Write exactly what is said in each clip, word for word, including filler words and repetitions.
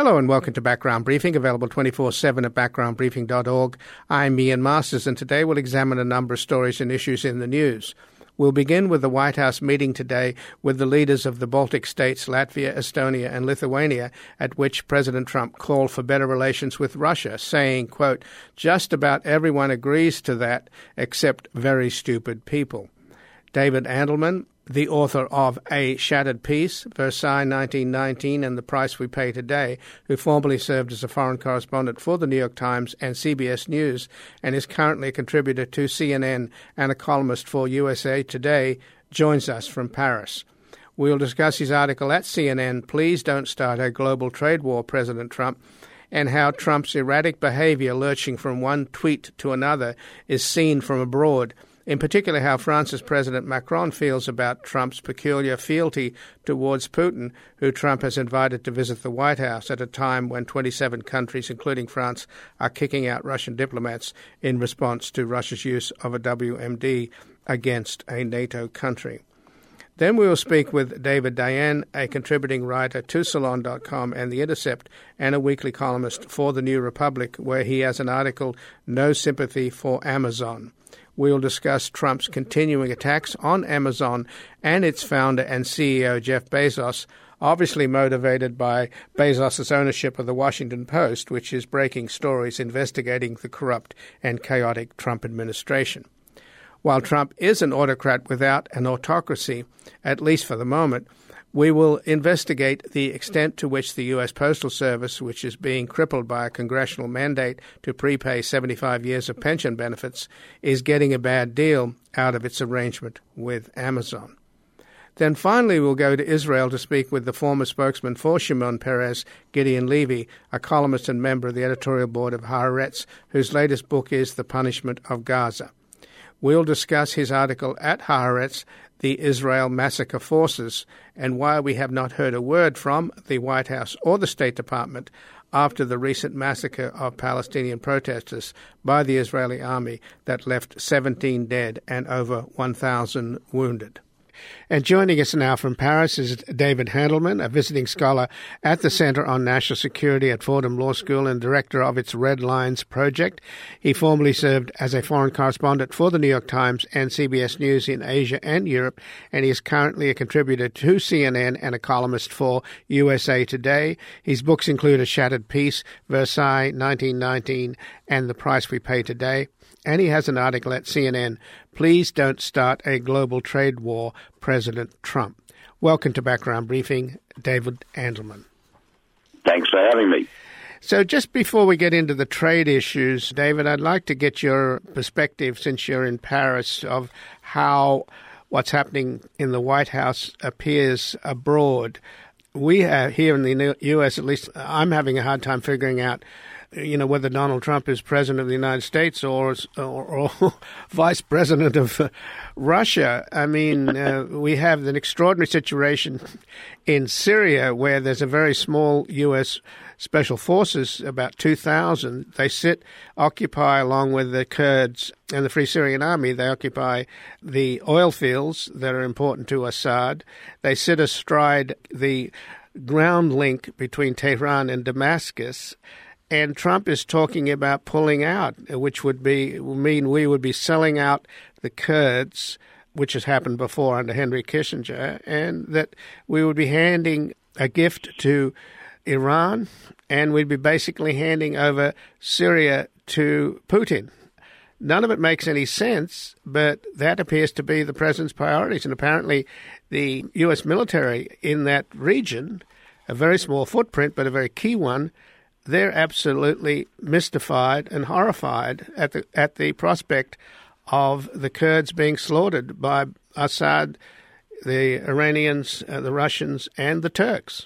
Hello and welcome to Background Briefing, available twenty-four seven at background briefing dot org. I'm Ian Masters, and today we'll examine a number of stories and issues in the news. We'll begin with the White House meeting today with the leaders of the Baltic states, Latvia, Estonia, and Lithuania, at which President Trump called for better relations with Russia, saying, quote, "Just about everyone agrees to that except very stupid people." David Andelman, the author of A Shattered Peace, Versailles nineteen nineteen and the Price We Pay Today, who formerly served as a foreign correspondent for the New York Times and C B S News and is currently a contributor to C N N and a columnist for U S A Today, joins us from Paris. We'll discuss his article at C N N, "Please Don't Start a Global Trade War, President Trump," and how Trump's erratic behavior lurching from one tweet to another is seen from abroad. In particular, how France's President Macron feels about Trump's peculiar fealty towards Putin, who Trump has invited to visit the White House at a time when twenty-seven countries, including France, are kicking out Russian diplomats in response to Russia's use of a W M D against a NATO country. Then we will speak with David Dayen, a contributing writer to Salon dot com and The Intercept, and a weekly columnist for The New Republic, where he has an article, "No Sympathy for Amazon." We'll discuss Trump's continuing attacks on Amazon and its founder and C E O, Jeff Bezos, obviously motivated by Bezos' ownership of the Washington Post, which is breaking stories investigating the corrupt and chaotic Trump administration. While Trump is an autocrat without an autocracy, at least for the moment, we will investigate the extent to which the U S Postal Service, which is being crippled by a congressional mandate to prepay seventy-five years of pension benefits, is getting a bad deal out of its arrangement with Amazon. Then finally we'll go to Israel to speak with the former spokesman for Shimon Peres, Gideon Levy, a columnist and member of the editorial board of Haaretz, whose latest book is The Punishment of Gaza. We'll discuss his article at Haaretz, The Israel Massacre Forces, and why we have not heard a word from the White House or the State Department after the recent massacre of Palestinian protesters by the Israeli army that left seventeen dead and over one thousand wounded. And joining us now from Paris is David Handelman, a visiting scholar at the Center on National Security at Fordham Law School and director of its Red Lines project. He formerly served as a foreign correspondent for the New York Times and C B S News in Asia and Europe, and he is currently a contributor to C N N and a columnist for U S A Today. His books include A Shattered Peace, Versailles nineteen nineteen, and The Price We Pay Today. And he has an article at C N N, "Please Don't Start a Global Trade War, President Trump." Welcome to Background Briefing, David Andelman. Thanks for having me. So just before we get into the trade issues, David, I'd like to get your perspective, since you're in Paris, of how what's happening in the White House appears abroad. We have here in the U S, at least I'm having a hard time figuring out you know, whether Donald Trump is president of the United States or or, or vice president of uh, Russia. I mean, uh, we have an extraordinary situation in Syria where there's a very small U S special forces, about two thousand. They sit, occupy, along with the Kurds and the Free Syrian Army, they occupy the oil fields that are important to Assad. They sit astride the ground link between Tehran and Damascus. And Trump is talking about pulling out, which would be mean we would be selling out the Kurds, which has happened before under Henry Kissinger, and that we would be handing a gift to Iran, and we'd be basically handing over Syria to Putin. None of it makes any sense, but that appears to be the president's priorities. And apparently the U S military in that region, a very small footprint, but a very key one, they're absolutely mystified and horrified at the at the prospect of the Kurds being slaughtered by Assad, the Iranians, uh, the Russians, and the Turks.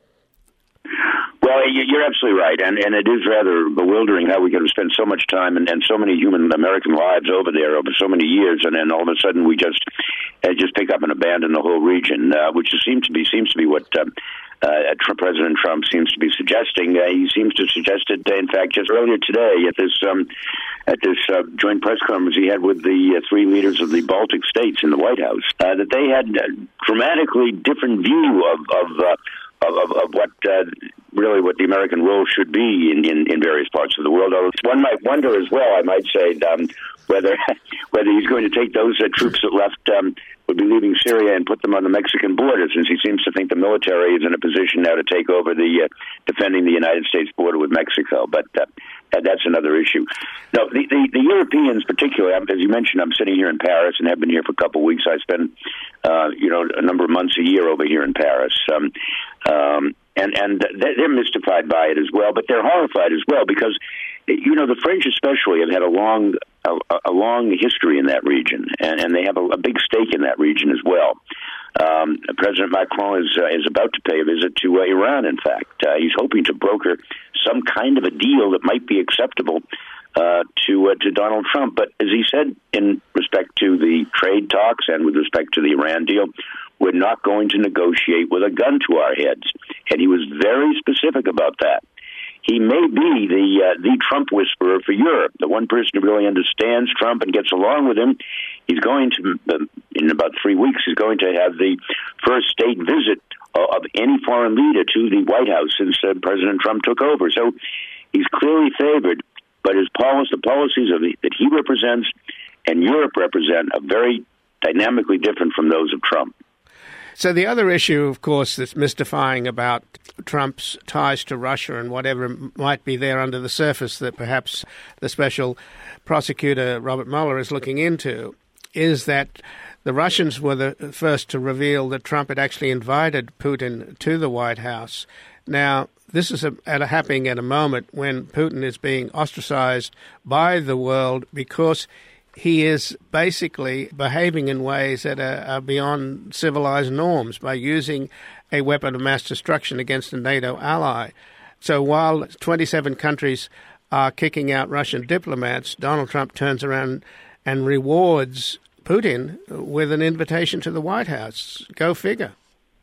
Well, you're absolutely right, and, and it is rather bewildering how we can spend so much time and, and so many human American lives over there over so many years, and then all of a sudden we just uh, just pick up and abandon the whole region, uh, which seems to be seems to be what um, uh, President Trump seems to be suggesting. Uh, he seems to suggest it, in fact, just earlier today at this um, at this uh, joint press conference he had with the uh, three leaders of the Baltic states in the White House, uh, that they had a dramatically different view of. of uh, of, of, of what uh, really what the American role should be in, in, in various parts of the world. Although one might wonder as well, I might say, um, whether whether he's going to take those uh, troops that left um, would be leaving Syria and put them on the Mexican border, since he seems to think the military is in a position now to take over the uh, defending the United States border with Mexico. But uh, that's another issue. No, the, the, the Europeans, particularly, as you mentioned, I'm sitting here in Paris and have been here for a couple of weeks. I spend, uh, you know, a number of months a year over here in Paris. Um, um, and and they're mystified by it as well, but they're horrified as well because, you know, the French especially have had a long a, a long history in that region, and, and they have a, a big stake in that region as well. Um, President Macron is uh, is about to pay a visit to uh, Iran. In fact, uh, he's hoping to broker some kind of a deal that might be acceptable uh, to uh, to Donald Trump. But as he said, in respect to the trade talks and with respect to the Iran deal, we're not going to negotiate with a gun to our heads. And he was very specific about that. He may be the uh, the Trump whisperer for Europe, the one person who really understands Trump and gets along with him. He's going to, uh, in about three weeks, he's going to have the first state visit uh, of any foreign leader to the White House since uh, President Trump took over. So he's clearly favored, but his policy, the policies of the, that he represents and Europe represent are very dynamically different from those of Trump. So the other issue, of course, that's mystifying about Trump's ties to Russia and whatever might be there under the surface that perhaps the special prosecutor, Robert Mueller, is looking into, is that the Russians were the first to reveal that Trump had actually invited Putin to the White House. Now, this is a, at a, happening at a moment when Putin is being ostracized by the world because he is basically behaving in ways that are, are beyond civilized norms by using a weapon of mass destruction against a NATO ally. So while twenty-seven countries are kicking out Russian diplomats, Donald Trump turns around and rewards Putin with an invitation to the White House. Go figure.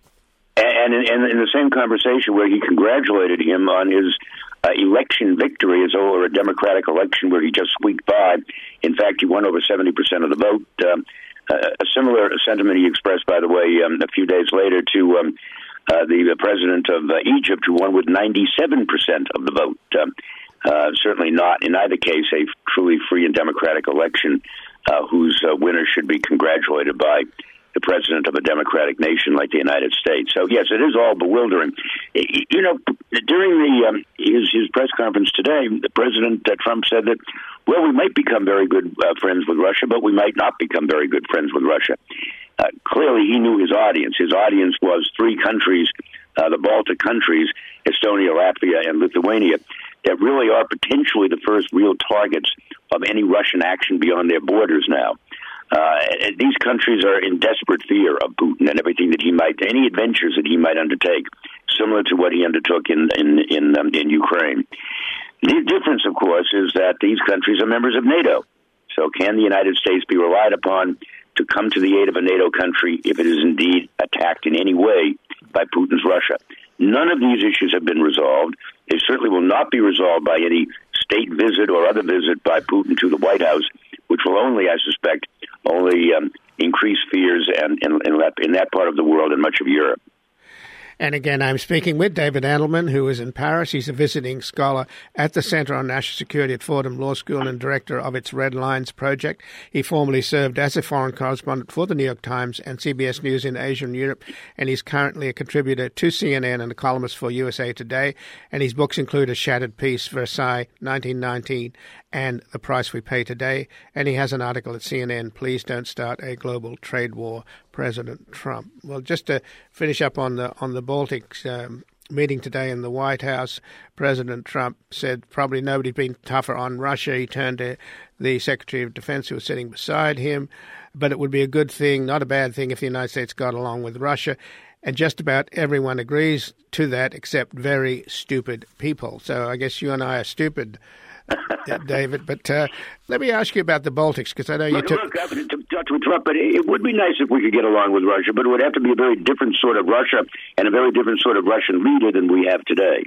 And in, and in the same conversation where he congratulated him on his uh, election victory as over a Democratic election where he just squeaked by, in fact, he won over seventy percent of the vote. Um, uh, a similar sentiment he expressed, by the way, um, a few days later to um, uh, the president of uh, Egypt, who won with ninety-seven percent of the vote. Um, uh, certainly not, in either case, a truly free and democratic election uh, whose uh, winner should be congratulated by the president of a democratic nation like the United States. So, yes, it is all bewildering. You know, during the um, his, his press conference today, the President uh, Trump said that, well, we might become very good uh, friends with Russia, but we might not become very good friends with Russia. Uh, clearly, he knew his audience. His audience was three countries, uh, the Baltic countries, Estonia, Latvia, and Lithuania, that really are potentially the first real targets of any Russian action beyond their borders now. Uh, these countries are in desperate fear of Putin and everything that he might, any adventures that he might undertake, similar to what he undertook in in in, um, in Ukraine. The difference, of course, is that these countries are members of NATO. So, can the United States be relied upon to come to the aid of a NATO country if it is indeed attacked in any way by Putin's Russia? None of these issues have been resolved. They certainly will not be resolved by any state visit or other visit by Putin to the White House, which will only, I suspect, only um, increase fears and, in, in, that, in that part of the world and much of Europe. And again, I'm speaking with David Andelman, who is in Paris. He's a visiting scholar at the Center on National Security at Fordham Law School and director of its Red Lines project. He formerly served as a foreign correspondent for the New York Times and C B S News in Asia and Europe, and he's currently a contributor to C N N and a columnist for U S A Today. And his books include A Shattered Peace, Versailles, nineteen nineteen, and The Price We Pay Today. And he has an article at C N N, Please Don't Start a Global Trade War, President Trump. Well, just to finish up on the on the Baltics um, meeting today in the White House, President Trump said probably nobody's been tougher on Russia. He turned to the Secretary of Defense who was sitting beside him, but it would be a good thing, not a bad thing, if the United States got along with Russia. And just about everyone agrees to that except very stupid people. So I guess you and I are stupid, David. But uh, let me ask you about the Baltics, because I know you look, took... Look, to, to, to interrupt, but it would be nice if we could get along with Russia, but it would have to be a very different sort of Russia and a very different sort of Russian leader than we have today.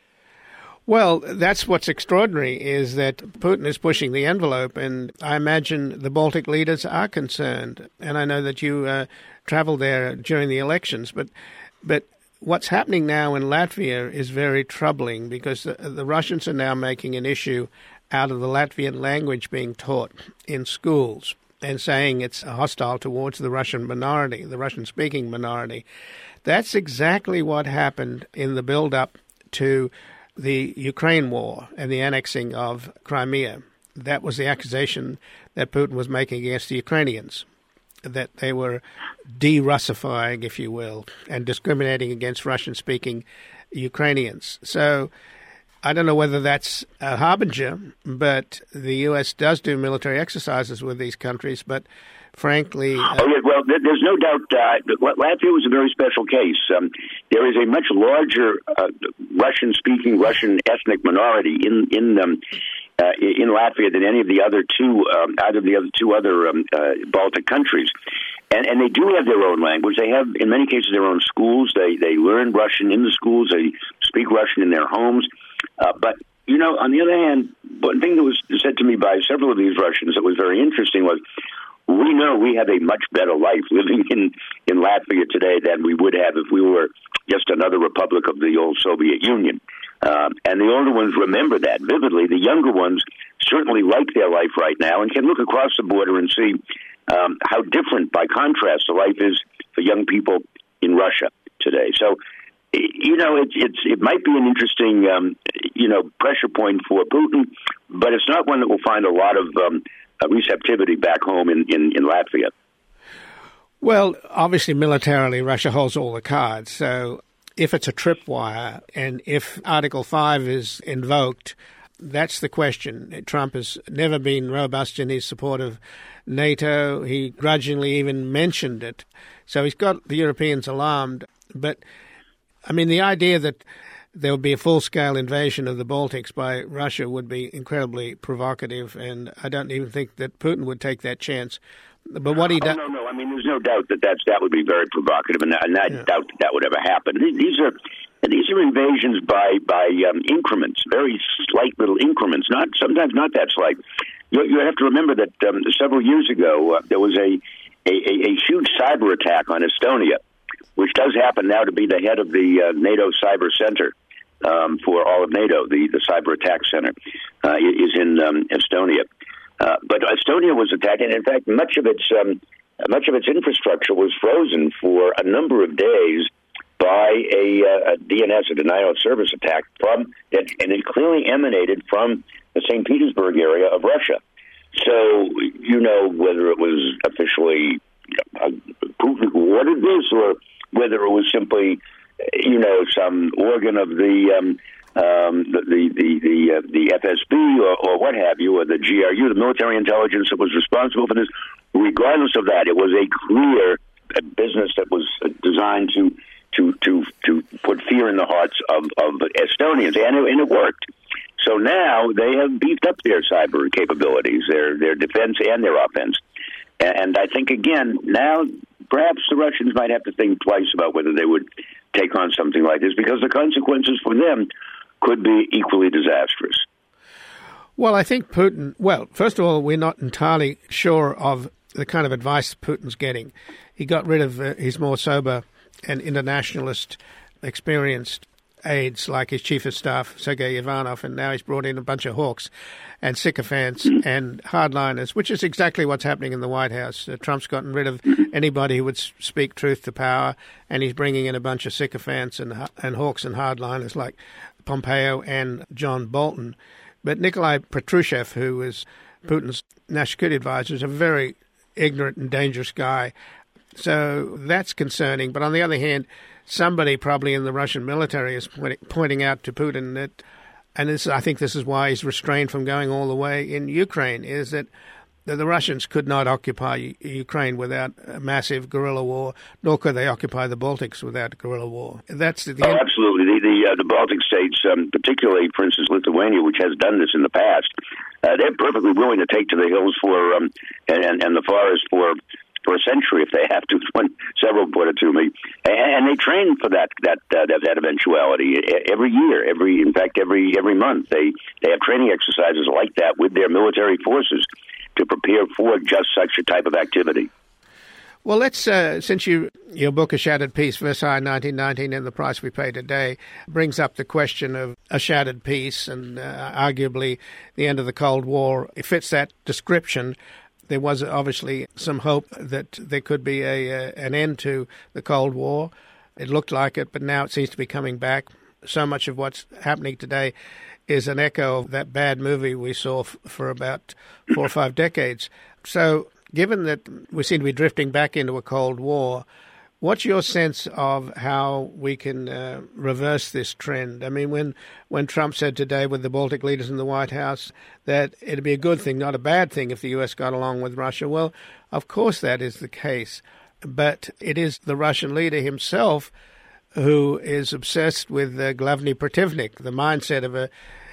Well, that's what's extraordinary, is that Putin is pushing the envelope, and I imagine the Baltic leaders are concerned. And I know that you uh, traveled there during the elections, but but what's happening now in Latvia is very troubling because the, the Russians are now making an issue out of the Latvian language being taught in schools and saying it's hostile towards the Russian minority, the Russian-speaking minority. That's exactly what happened in the build-up to the Ukraine war and the annexing of Crimea. That was the accusation that Putin was making against the Ukrainians, that they were de-Russifying, if you will, and discriminating against Russian-speaking Ukrainians. So I don't know whether that's a harbinger, but the U S does do military exercises with these countries, but frankly... Uh, oh, yeah, well, there's no doubt uh, Latvia was a very special case. Um, there is a much larger uh, Russian-speaking, Russian ethnic minority in in um, uh, in Latvia than any of the other two, um, either of the other two other um, uh, Baltic countries. And, and they do have their own language. They have, in many cases, their own schools. They they learn Russian in the schools. They speak Russian in their homes. Uh, but, you know, on the other hand, one thing that was said to me by several of these Russians that was very interesting was, we know we have a much better life living in, in Latvia today than we would have if we were just another republic of the old Soviet Union. Um, and the older ones remember that vividly. The younger ones certainly like their life right now and can look across the border and see um, how different, by contrast, the life is for young people in Russia today. So, you know, it, it's, it might be an interesting, um, you know, pressure point for Putin, but it's not one that will find a lot of um, receptivity back home in, in, in Latvia. Well, obviously, militarily, Russia holds all the cards. So if it's a tripwire and if Article five is invoked, that's the question. Trump has never been robust in his support of NATO. He grudgingly even mentioned it. So he's got the Europeans alarmed. But, I mean, the idea that there would be a full-scale invasion of the Baltics by Russia would be incredibly provocative, and I don't even think that Putin would take that chance. But what he does... Oh, no, no. I mean, there's no doubt that that's, that would be very provocative, and, and I yeah. doubt that, that would ever happen. These are these are invasions by by um, increments, very slight little increments. Not sometimes not that slight. You, you have to remember that um, several years ago uh, there was a, a, a huge cyber attack on Estonia, which does happen now to be the head of the uh, NATO Cyber Center um, for all of NATO. The, the Cyber Attack Center uh, is in um, Estonia. Uh, but Estonia was attacked, and in fact, much of its um, much of its infrastructure was frozen for a number of days by a, uh, a D N S, a denial of service attack, from it, and it clearly emanated from the Saint Petersburg area of Russia. So, you know, whether it was officially uh, Putin who ordered this, or whether it was simply, you know, some organ of the um, um, the the the the, uh, the F S B or, or what have you, or the G R U, the military intelligence that was responsible for this. Regardless of that, it was a clear business that was designed to to to to put fear in the hearts of, of Estonians, and it, and it worked. So now they have beefed up their cyber capabilities, their their defense and their offense. And I think, again, now perhaps the Russians might have to think twice about whether they would take on something like this, because the consequences for them could be equally disastrous. Well, I think Putin, well, first of all, we're not entirely sure of the kind of advice Putin's getting. He got rid of uh, his more sober and internationalist, experienced aides like his chief of staff, Sergei Ivanov, and now he's brought in a bunch of hawks and sycophants and hardliners, which is exactly what's happening in the White House. Uh, Trump's gotten rid of anybody who would speak truth to power, and he's bringing in a bunch of sycophants and, and hawks and hardliners like Pompeo and John Bolton. But Nikolai Patrushev, who is Putin's national security advisor, is a very ignorant and dangerous guy. So that's concerning. But on the other hand, somebody probably in the Russian military is pointing out to Putin that, and this, I think this is why he's restrained from going all the way in Ukraine, is that the Russians could not occupy Ukraine without a massive guerrilla war, nor could they occupy the Baltics without guerrilla war. That's the oh, absolutely. The the, uh, the Baltic states, um, particularly, for instance, Lithuania, which has done this in the past, uh, they're perfectly willing to take to the hills for um, and and the forest for. for a century if they have to. When several put it to me, and they train for that that uh, that, that eventuality every year. Every in fact, every every month they they have training exercises like that with their military forces to prepare for just such a type of activity. Well, let's, uh, since you your book, A Shattered Peace, Versailles nineteen nineteen and the Price We Pay Today, brings up the question of a shattered peace and uh, arguably the end of the Cold War. It fits that description. There was obviously some hope that there could be a, a an end to the Cold War. It looked like it, but now it seems to be coming back. So much of what's happening today is an echo of that bad movie we saw f- for about four or five decades. So given that we seem to be drifting back into a Cold War, what's your sense of how we can uh, reverse this trend? I mean, when, when Trump said today with the Baltic leaders in the White House that it'd be a good thing, not a bad thing, if the U S got along with Russia, well, of course that is the case. But it is the Russian leader himself who is obsessed with uh, Glavny Protivnik, the mindset of a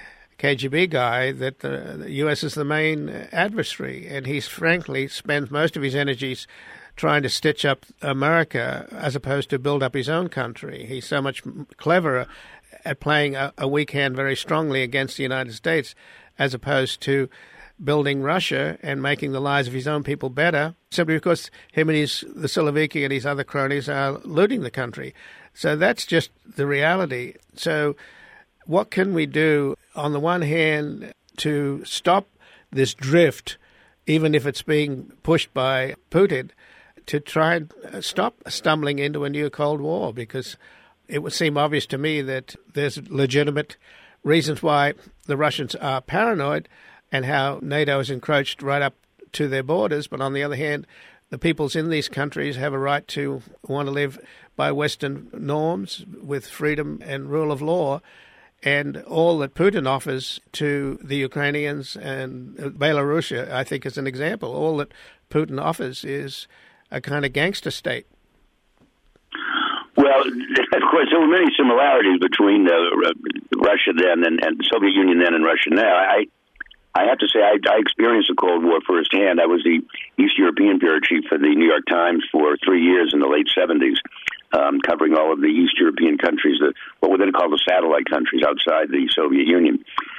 K G B guy, that the, the U S is the main adversary. And he's frankly spends most of his energies trying to stitch up America as opposed to build up his own country. He's so much cleverer at playing a, a weak hand very strongly against the United States as opposed to building Russia and making the lives of his own people better, simply because him and his, the Siloviki and his other cronies are looting the country. So that's just the reality. So what can we do, on the one hand, to stop this drift, even if it's being pushed by Putin, to try and stop stumbling into a new Cold War? Because it would seem obvious to me that there's legitimate reasons why the Russians are paranoid and how NATO has encroached right up to their borders. But on the other hand, the peoples in these countries have a right to want to live by Western norms with freedom and rule of law. And all that Putin offers to the Ukrainians and Belarus, I think, is an example. All that Putin offers is a kind of gangster state. Well, of course, there were many similarities between uh, Russia then and, and the Soviet Union then and Russia now. I I have to say, I, I experienced the Cold War firsthand. I was the East European bureau chief for the New York Times for three years in the late seventies, um, covering all of the East European countries, the, what were then called the satellite countries outside the Soviet Union.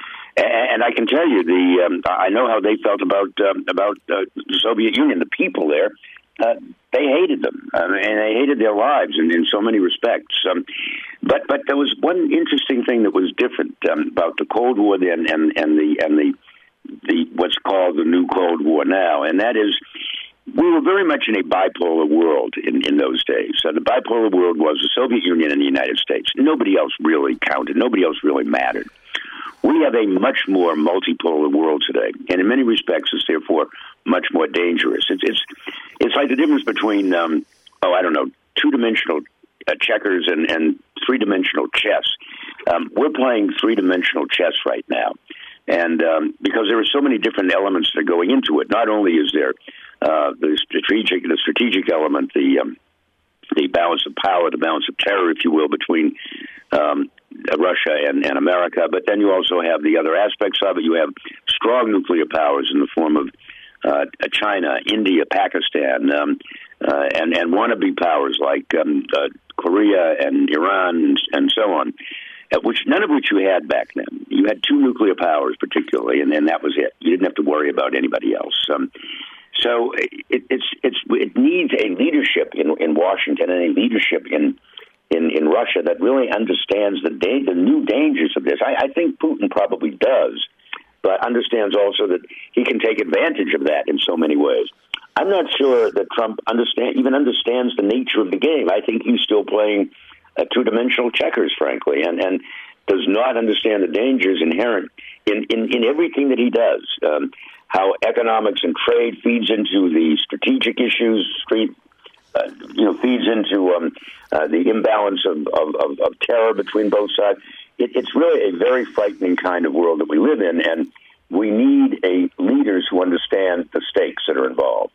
And, and I can tell you, the um, I know how they felt about um, about uh, the Soviet Union. The people there, uh, they hated them, uh, and they hated their lives in, in so many respects. Um, but but there was one interesting thing that was different um, about the Cold War then and, and the and the the what's called the new Cold War now, and that is we were very much in a bipolar world in, in those days. So the bipolar world was the Soviet Union and the United States. Nobody else really counted. Nobody else really mattered. We have a much more multipolar world today, and in many respects, it's therefore much more dangerous. It's it's it's like the difference between um, oh I don't know two-dimensional uh, checkers and, and three-dimensional chess. Um, we're playing three-dimensional chess right now. And um, because there are so many different elements that are going into it, not only is there uh, the strategic, the strategic element, the um, the balance of power, the balance of terror, if you will, between um, Russia and, and America, but then you also have the other aspects of it. You have strong nuclear powers in the form of uh, China, India, Pakistan, um, uh, and and wannabe powers like um, uh, Korea and Iran and, and so on. Which none of which you had back then. You had two nuclear powers, particularly, and then that was it. You didn't have to worry about anybody else. Um, so it, it's it's it needs a leadership in, in Washington and a leadership in in, in Russia that really understands the da- the new dangers of this. I, I think Putin probably does, but understands also that he can take advantage of that in so many ways. I'm not sure that Trump understand even understands the nature of the game. I think he's still playing Uh, two-dimensional checkers, frankly, and, and does not understand the dangers inherent in, in, in everything that he does. Um, how economics and trade feeds into the strategic issues, street, uh, you know, feeds into um, uh, the imbalance of, of, of, of terror between both sides. It, it's really a very frightening kind of world that we live in, and we need a leaders who understand the stakes that are involved.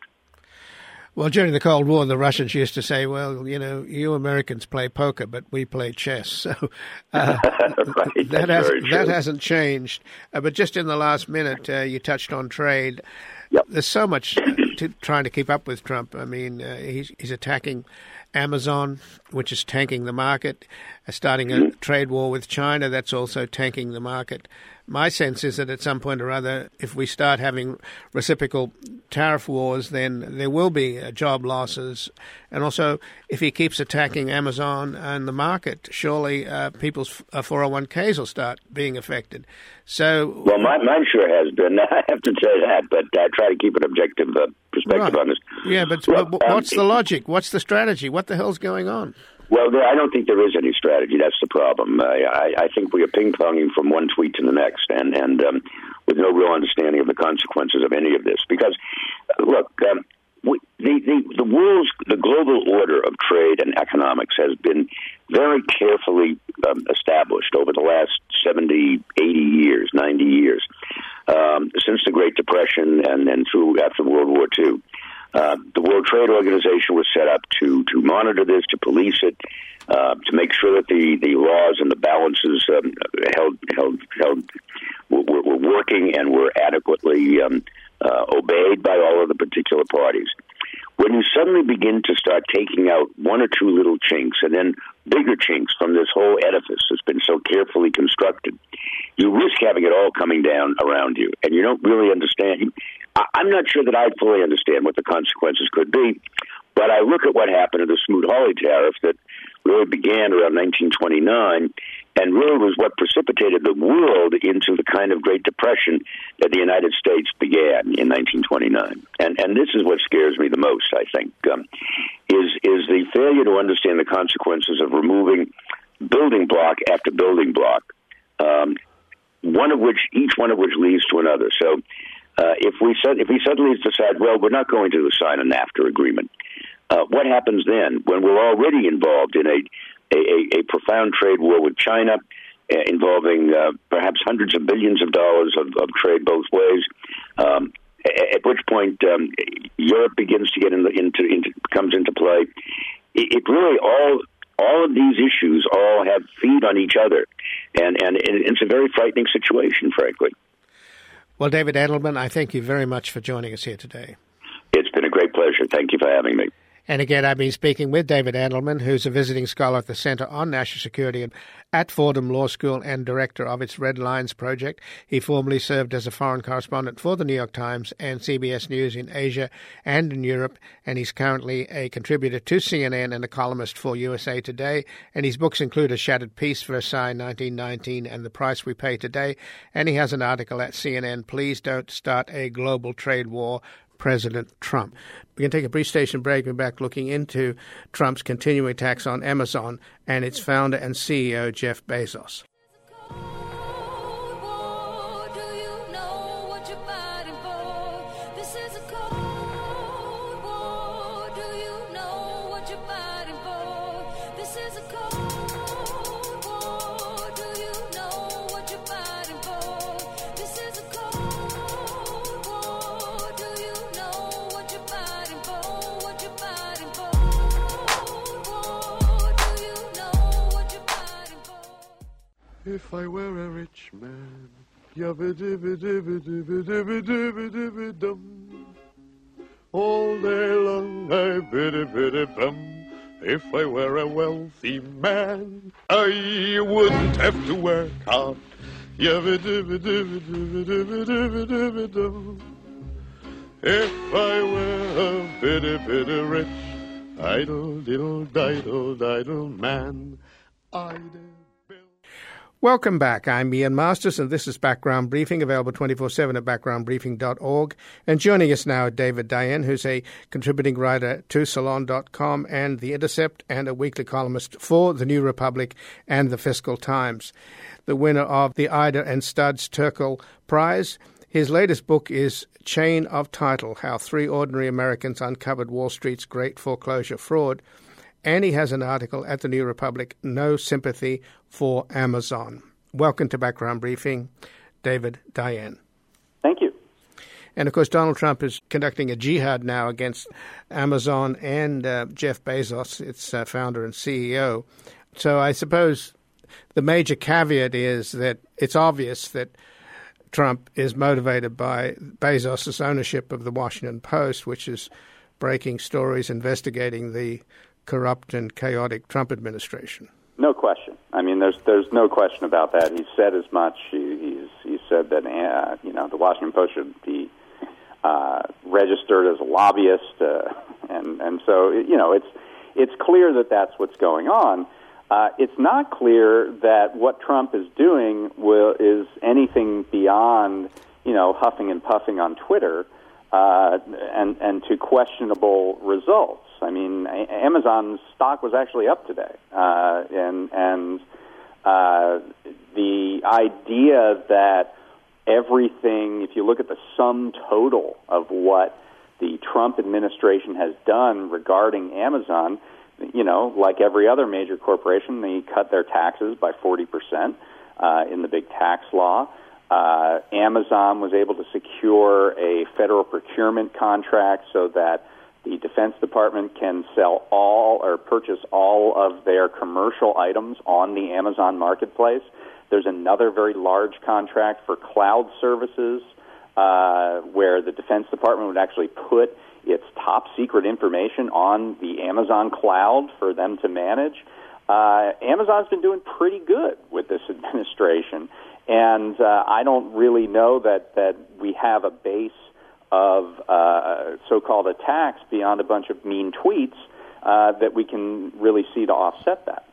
Well, during the Cold War, the Russians used to say, well, you know, you Americans play poker, but we play chess. So uh, right. that, has, that hasn't changed. Uh, but just in the last minute, uh, you touched on trade. Yep. There's so much uh, to trying to keep up with Trump. I mean, uh, he's, he's attacking Amazon, which is tanking the market. starting a trade war with China. That's also tanking the market. My sense is that at some point or other, if we start having reciprocal tariff wars, then there will be uh, job losses. And also, if he keeps attacking Amazon and the market, surely uh, people's uh, four oh one k's will start being affected. So, well, mine, mine sure has been. I have to say that, but I try to keep an objective uh, perspective right. on this. Yeah, but Look, what's um, the logic? What's the strategy? What the hell's going on? Well, there, I don't think there is any strategy. That's the problem. Uh, I, I think we are ping-ponging from one tweet to the next, and, and um, with no real understanding of the consequences of any of this. Because, uh, look, um, we, the, the, the world's, the global order of trade and economics has been very carefully um, established over the last seventy, eighty years, ninety years, um, since the Great Depression and then through after World War Two. Uh, the World Trade Organization was set up to, to monitor this, to police it, uh, to make sure that the, the laws and the balances um, held held held were, were working and were adequately um, uh, obeyed by all of the particular parties. When you suddenly begin to start taking out one or two little chinks and then bigger chinks from this whole edifice that's been so carefully constructed, you risk having it all coming down around you, and you don't really understand. I'm not sure that I fully understand what the consequences could be, but I look at what happened to the Smoot-Hawley tariff that really began around nineteen twenty-nine and really was what precipitated the world into the kind of Great Depression that the United States began in nineteen twenty-nine. And and this is what scares me the most, I think, um, is, is the failure to understand the consequences of removing building block after building block, um, one of which, each one of which leads to another. So Uh, if we if we suddenly decide, well, we're not going to sign a NAFTA agreement, uh, what happens then when we're already involved in a a, a profound trade war with China, uh, involving uh, perhaps hundreds of billions of dollars of, of trade both ways? Um, at which point um, Europe begins to get in the, into, into comes into play. It, it really all. All of these issues all have feed on each other, and, and it's a very frightening situation, frankly. Well, David Edelman, I thank you very much for joining us here today. It's been a great pleasure. Thank you for having me. And again, I've been speaking with David Edelman, who's a visiting scholar at the Center on National Security at Fordham Law School and director of its Red Lines Project. He formerly served as a foreign correspondent for the New York Times and C B S News in Asia and in Europe, and he's currently a contributor to C N N and a columnist for U S A Today. And his books include A Shattered Peace, Versailles nineteen nineteen, and The Price We Pay Today. And he has an article at C N N, Please Don't Start a Global Trade War, President Trump. We can take a brief station break. We're back looking into Trump's continuing attacks on Amazon and its founder and C E O, Jeff Bezos. If I were a rich man, yabba-dibba-dibba-dibba-dibba-dibba-dum, all day long I biddy-biddy-bum. If I were a wealthy man, I wouldn't have to work hard, yabba-dibba-dibba-dibba-dibba-dibba-dibba-dum. If I were a biddy-biddy rich, idle-diddle-diddle-diddle man, I'd... Welcome back. I'm Ian Masters, and this is Background Briefing, available twenty-four seven at background briefing dot org. And joining us now, David Dayen, who's a contributing writer to Salon dot com and The Intercept, and a weekly columnist for The New Republic and The Fiscal Times. The winner of the Ida and Studs Terkel Prize. His latest book is Chain of Title, How Three Ordinary Americans Uncovered Wall Street's Great Foreclosure Fraud. And he has an article at the New Republic, No Sympathy for Amazon. Welcome to Background Briefing, David Dayen. Thank you. And, of course, Donald Trump is conducting a jihad now against Amazon and uh, Jeff Bezos, its uh, founder and C E O. So I suppose the major caveat is that it's obvious that Trump is motivated by Bezos' ownership of the Washington Post, which is breaking stories investigating the corrupt and chaotic Trump administration. No question. mean, there's there's no question about that. He's said as much. He, he's he said that uh, you know the Washington Post should be uh, registered as a lobbyist, uh, and and so you know it's it's clear that that's what's going on. Uh, it's not clear that what Trump is doing will is anything beyond you know huffing and puffing on Twitter uh, and and to questionable results. I mean, Amazon's stock was actually up today, uh, and and uh, the idea that everything, if you look at the sum total of what the Trump administration has done regarding Amazon, you know, like every other major corporation, they cut their taxes by forty percent uh, in the big tax law. Uh, Amazon was able to secure a federal procurement contract so that the Defense Department can sell all or purchase all of their commercial items on the Amazon marketplace. There's another very large contract for cloud services uh, where the Defense Department would actually put its top secret information on the Amazon cloud for them to manage. Uh, Amazon's been doing pretty good with this administration, and uh, I don't really know that, that we have a base of uh, so-called attacks beyond a bunch of mean tweets uh, that we can really see to offset that.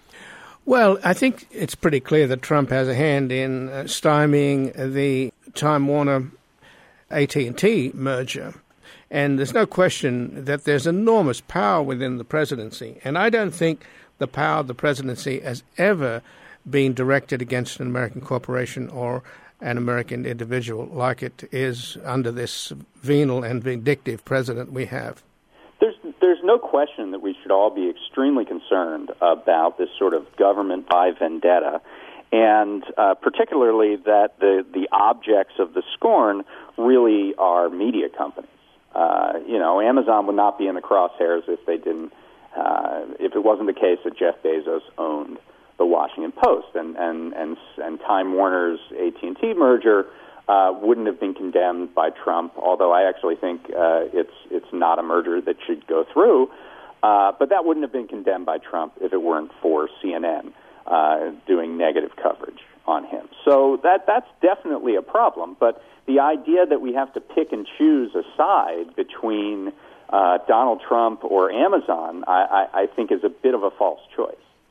Well, I think it's pretty clear that Trump has a hand in uh, stymieing the Time Warner A T and T merger. And there's no question that there's enormous power within the presidency. And I don't think the power of the presidency has ever been directed against an American corporation or an American individual like it is under this venal and vindictive president we have. There's there's no question that we should all be extremely concerned about this sort of government by vendetta, and uh, particularly that the, the objects of the scorn really are media companies. Uh, you know, Amazon would not be in the crosshairs if they didn't, uh, if it wasn't the case that Jeff Bezos owned the Washington Post, and and and, and Time Warner's A T and T merger uh, wouldn't have been condemned by Trump. Although I actually think uh, it's it's not a merger that should go through, uh, but that wouldn't have been condemned by Trump if it weren't for C N N uh, doing negative coverage on him. So that that's definitely a problem. But the idea that we have to pick and choose a side between uh, Donald Trump or Amazon, I, I, I think is a bit of a false choice.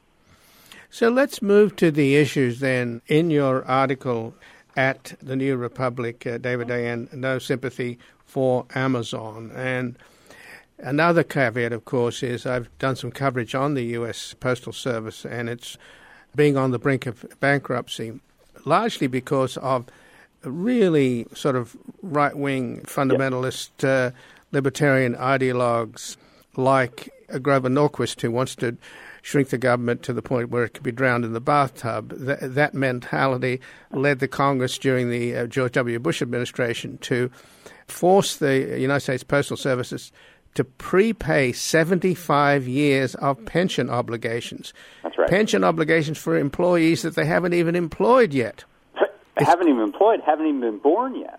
So let's move to the issues then. In your article at the New Republic, uh, David Dayen, no sympathy for Amazon. And another caveat, of course, is I've done some coverage on the U S Postal Service, and it's being on the brink of bankruptcy, largely because of really sort of right-wing fundamentalist yep. uh, libertarian ideologues like Grover Norquist, who wants to shrink the government to the point where it could be drowned in the bathtub. Th- that mentality led the Congress during the uh, George W. Bush administration to force the United States Postal Services to prepay seventy-five years of pension obligations. That's right. Pension obligations for employees that they haven't even employed yet. They haven't even employed, haven't even been born yet.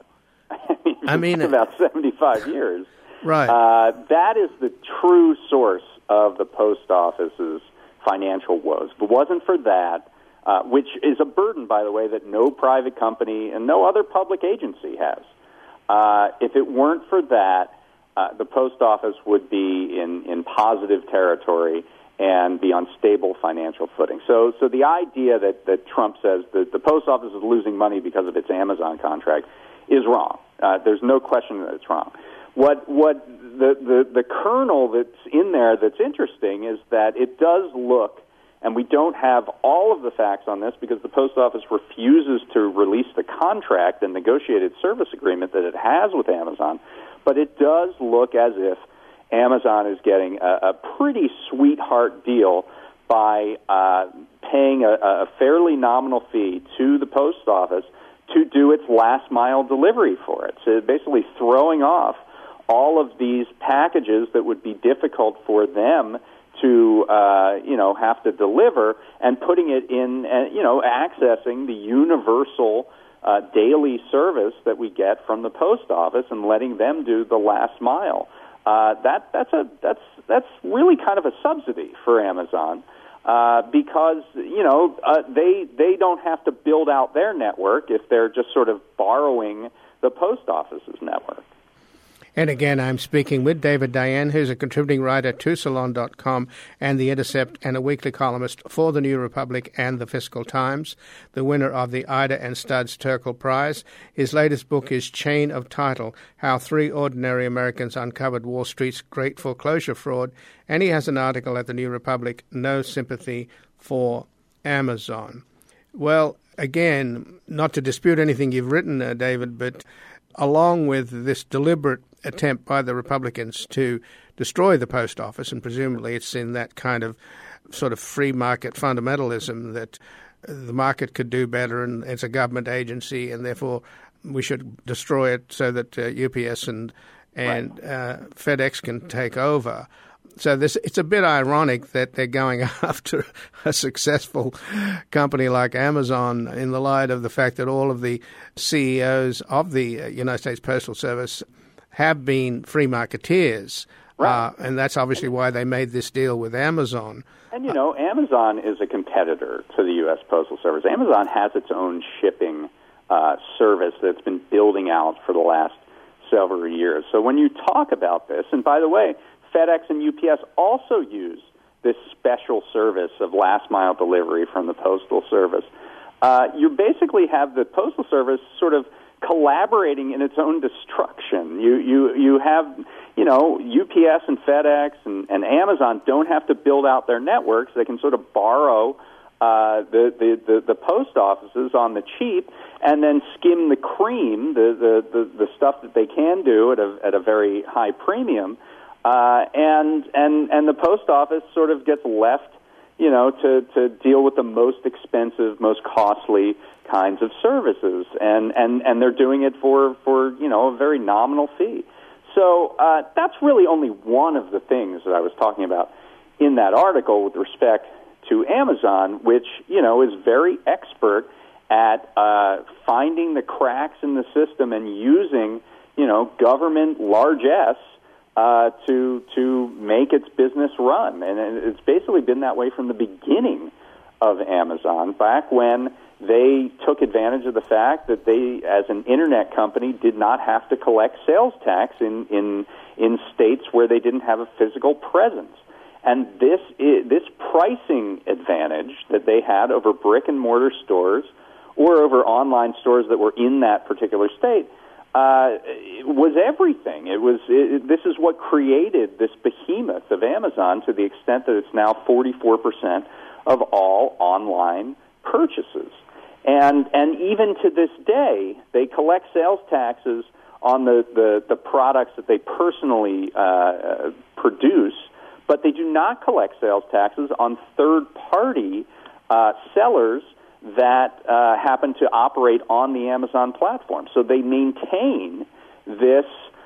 I mean, about seventy-five years. Right. Uh, that is the true source of the post office's financial woes. If it wasn't for that, uh, which is a burden, by the way, that no private company and no other public agency has. Uh, if it weren't for that, uh, the post office would be in, in positive territory and be on stable financial footing. So so the idea that, that Trump says that the post office is losing money because of its Amazon contract is wrong. Uh, there's no question that it's wrong. What what the, the, the kernel that's in there that's interesting is that it does look, and we don't have all of the facts on this because the post office refuses to release the contract and negotiated service agreement that it has with Amazon, but it does look as if Amazon is getting a, a pretty sweetheart deal by uh, paying a, a fairly nominal fee to the post office to do its last mile delivery for it. So basically throwing off all of these packages that would be difficult for them to, uh, you know, have to deliver and putting it in, uh, you know, accessing the universal uh, daily service that we get from the post office and letting them do the last mile. Uh, that that's a that's that's really kind of a subsidy for Amazon, uh, because, you know, uh, they they don't have to build out their network if they're just sort of borrowing the post office's network. And again, I'm speaking with David Dayen, who's a contributing writer to Salon dot com and The Intercept and a weekly columnist for The New Republic and The Fiscal Times, the winner of the Ida and Studs Terkel Prize. His latest book is Chain of Title, How Three Ordinary Americans Uncovered Wall Street's Great Foreclosure Fraud. And he has an article at The New Republic, No Sympathy for Amazon. Well, again, not to dispute anything you've written, uh, David, but along with this deliberate attempt by the Republicans to destroy the post office, and presumably it's in that kind of sort of free market fundamentalism that the market could do better and it's a government agency and therefore we should destroy it so that uh, U P S and and right. uh, FedEx can take over. So this, it's a bit ironic that they're going after a successful company like Amazon in the light of the fact that all of the C E Os of the United States Postal Service have been free marketeers. Right. Uh, and that's obviously why they made this deal with Amazon. And, you know, Amazon is a competitor to the U S Postal Service. Amazon has its own shipping uh, service that's been building out for the last several years. So when you talk about this, and by the way, FedEx and U P S also use this special service of last-mile delivery from the Postal Service. Uh, you basically have the Postal Service sort of collaborating in its own destruction. You you you have, you know, U P S and FedEx and, and Amazon don't have to build out their networks. They can sort of borrow uh, the, the, the, the post offices on the cheap and then skim the cream, the, the, the, the stuff that they can do at a at a very high premium. Uh, and and and the post office sort of gets left, you know, to, to deal with the most expensive, most costly kinds of services, and, and, and they're doing it for, for you know a very nominal fee. So uh, that's really only one of the things that I was talking about in that article with respect to Amazon, which you know is very expert at uh, finding the cracks in the system and using you know government largesse Uh, to to make its business run. And it's basically been that way from the beginning of Amazon, back when they took advantage of the fact that they, as an Internet company, did not have to collect sales tax in, in, in states where they didn't have a physical presence. And this is, this pricing advantage that they had over brick-and-mortar stores or over online stores that were in that particular state Uh, it was everything. It was. It, this is what created this behemoth of Amazon to the extent that it's now forty-four percent of all online purchases, and and even to this day, they collect sales taxes on the, the, the products that they personally uh, produce, but they do not collect sales taxes on third-party uh, sellers that uh, happen to operate on the Amazon platform. So they maintain this